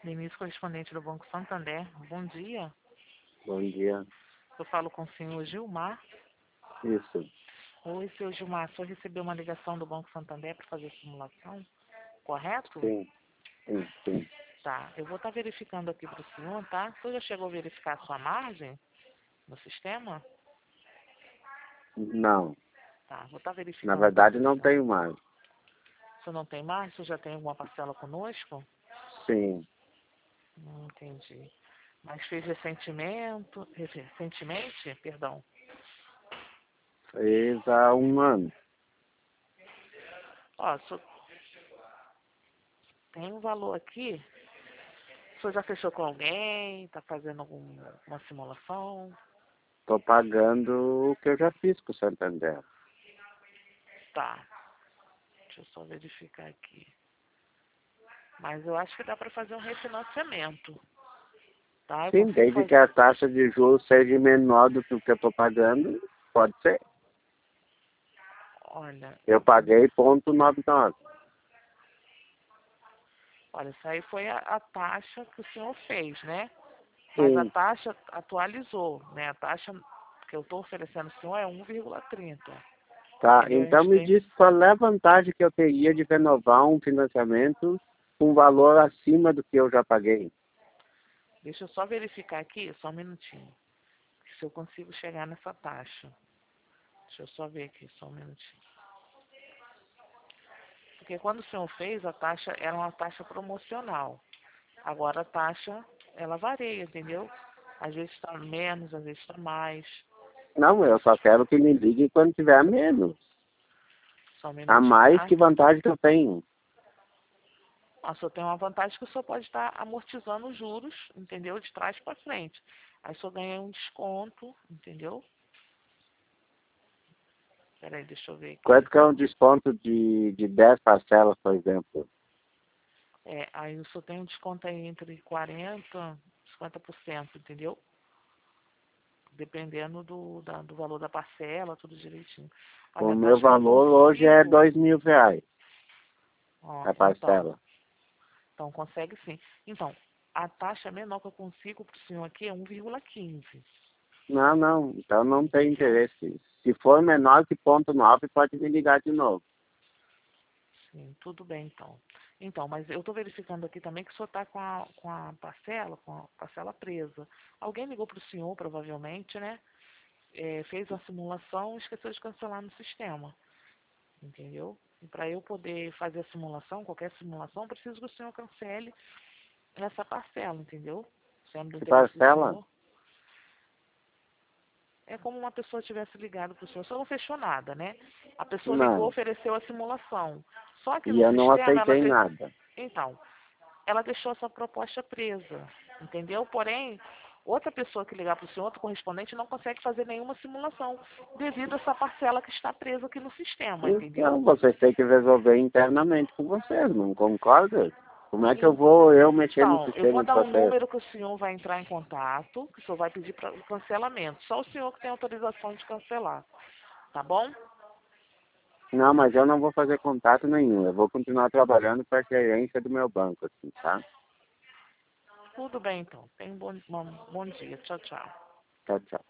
Denise, correspondente do Banco Santander. Bom dia. Bom dia. Eu falo com o senhor Gilmar. Isso. Oi, senhor Gilmar. O senhor recebeu uma ligação do Banco Santander para fazer simulação, correto? Sim, sim. Tá. Eu vou estar verificando aqui para o senhor, tá? O senhor já chegou a verificar a sua margem no sistema? Não. Tá. Vou estar Na verificando. verdade, não tenho mais. O senhor não tem margem? O senhor já tem alguma parcela conosco? Sim. Entendi. Mas fez recentemente, perdão. Fez há um ano. Ó, o senhor tem um valor aqui. O senhor já fechou com alguém? Está fazendo alguma simulação? Estou pagando o que eu já fiz com o Santander. Tá. Deixa eu só verificar aqui. Mas eu acho que dá para fazer um refinanciamento. Tá? Eu Sim, consigo desde fazer. que a taxa de juros seja menor do que o que eu estou pagando, pode ser. Olha, Eu paguei ponto 99. olha, essa aí foi a taxa que o senhor fez, né? Mas a Sim. taxa atualizou, né? A taxa que eu estou oferecendo ao senhor é 1,30. Tá, Entendeu? A então gente me tem. diz qual é a vantagem que eu teria de renovar um financiamento com valor acima do que eu já paguei. Deixa eu só verificar aqui, só um minutinho. Se eu consigo chegar nessa taxa. Deixa eu só ver aqui, só um minutinho. Porque quando o senhor fez, a taxa era uma taxa promocional. Agora a taxa, ela varia, entendeu? Às vezes está menos, às vezes está mais. Não, eu só quero que me ligue quando tiver menos. Só um A minutinho, mais, tá? que vantagem que eu tenho? O senhor tem uma vantagem que o senhor pode estar amortizando os juros, entendeu? De trás para frente. Aí o senhor ganha um desconto, entendeu? Peraí, deixa eu ver aqui. Quanto que é um desconto de 10 parcelas, por exemplo? Aí o senhor tem um desconto aí entre 40% e 50%, entendeu? Dependendo do valor da parcela, tudo direitinho. O Olha, a meu taxa que eu valor hoje é consigo. R$ 2.000, Ó, a então, parcela. então consegue sim. Então, a taxa menor que eu consigo para o senhor aqui é 1,15. Não, então não tem Entendeu? interesse. Se for menor que ponto 9, pode me ligar de novo. Sim, tudo bem então. Então, mas eu estou verificando aqui também que o senhor está com a parcela presa. Alguém ligou para o senhor, provavelmente, né? Fez uma simulação e esqueceu de cancelar no sistema. Entendeu? E para eu poder fazer a simulação, qualquer simulação, eu preciso que o senhor cancele essa parcela, entendeu? Sendo do Que interesse do parcela? senhor. É como uma pessoa tivesse ligado para o senhor. O senhor não fechou nada, né? A pessoa ligou, Não. ofereceu a simulação. Só que E no eu não sistema ela aceitei nada. Então, ela deixou essa proposta presa, entendeu? Porém, outra pessoa que ligar para o senhor, outro correspondente, não consegue fazer nenhuma simulação devido a essa parcela que está presa aqui no sistema, entendeu? Então, vocês têm que resolver internamente com vocês, não concorda? Como é que eu En- vou mexer no Então, eu vou sistema de dar um vocês? número que o senhor vai entrar em contato, que o senhor vai pedir para o cancelamento. Só o senhor que tem autorização de cancelar, tá bom? Não, mas eu não vou fazer contato nenhum. Eu vou continuar trabalhando para a gerência do meu banco, assim, tá? Tudo bem, então. Tenha um bom dia. Tchau, tchau. Tchau, tchau.